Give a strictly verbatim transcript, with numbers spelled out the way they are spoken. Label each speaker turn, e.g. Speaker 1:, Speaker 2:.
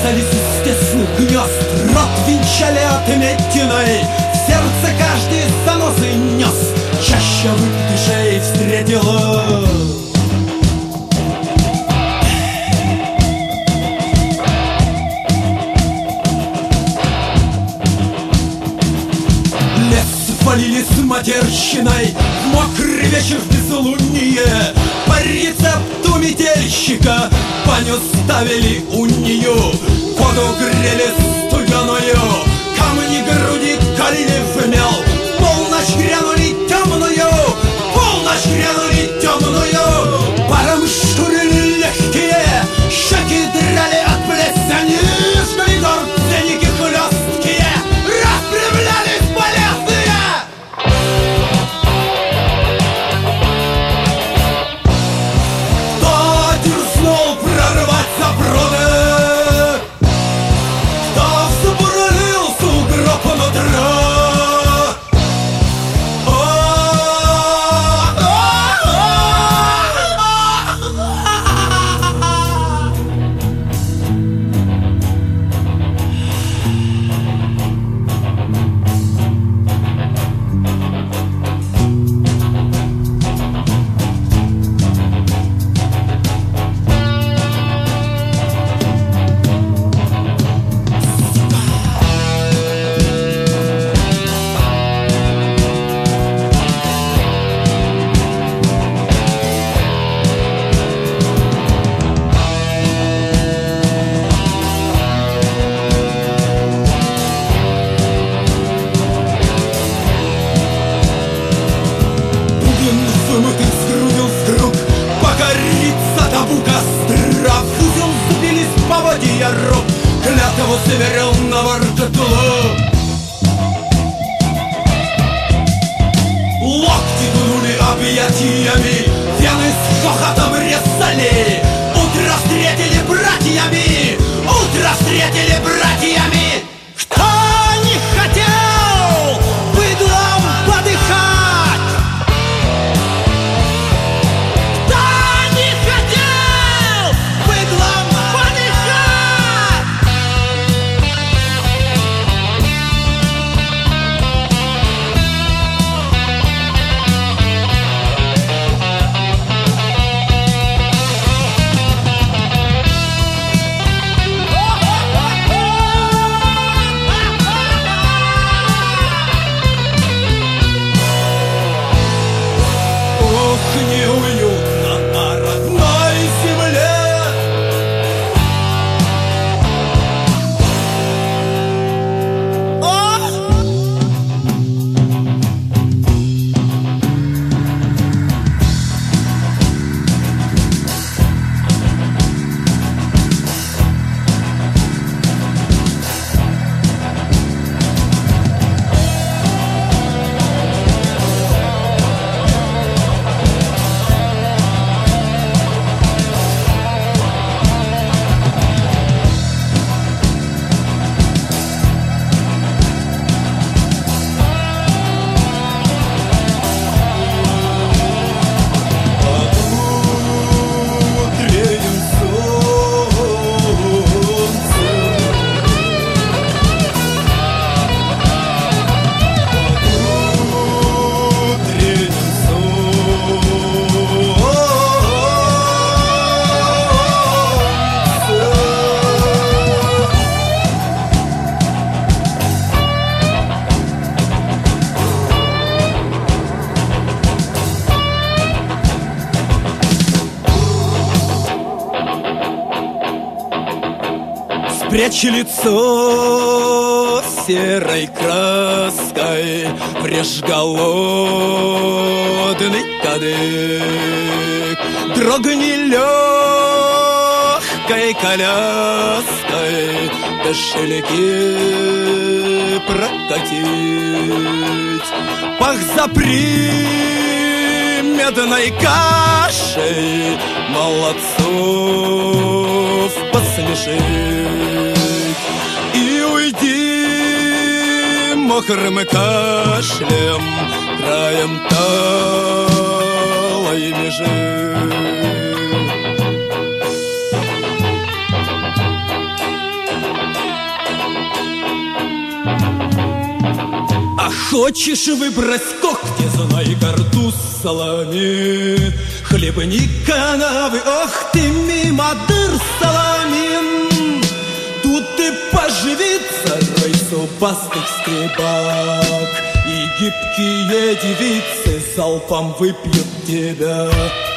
Speaker 1: Вырезались из тесных гнезд, рот венчали отметиной, в сердце каждый занозы нес, чаще выпитышей встретила. Полили с матерщиной в мокрый вечер в безлуние. По рецепту метельщика баню ставили у нее, воду грели студеную, камни груди калили в мел. Полночь грянули темную, полночь грянули темную. Паром шурили легкие, щеки драли от плесени, жгли горденики хлесткие, распрямлялись полезные. Клятву суверенного ртутула. Локти дунули объятиями, вены с хохотом резали. Утро встретили братьями, утро встретили братьями. Кто не хотел быдлом подыхать? Кто не хотел быдлом подыхать? Неуютно на родной земле. Спрячь лицо серой краской, врежь голодный кадык, дрогни легкой коляской, кошельки прокатить. Пах, запри медной кашей молодцов посмешить и уйди мокрым кашлем краем талой межи. Хочешь выбрать когти, знай картуз салами, хлебни канавы, ох ты мимо дыр саламин. Тут и поживиться рай зубастых скребак, и гибкие девицы залпом выпьют тебя.